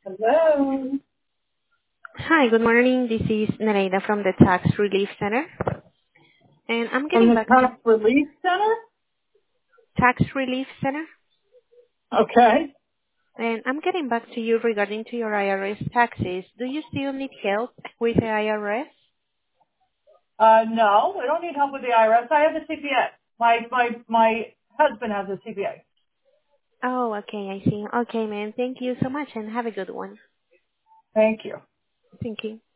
Hello. Hi, good morning. This is Nereida from the Tax Relief Center, and I'm From getting the back to Tax Relief Center? Tax Relief Center, Okay. and I'm getting back to you regarding to your IRS taxes. Do you still need help with the IRS? No, I don't need help with the IRS. I have a CPA. My husband has a CPA. Oh, okay, I see. Okay, ma'am. Thank you so much, and have a good one. Thank you. Thank you.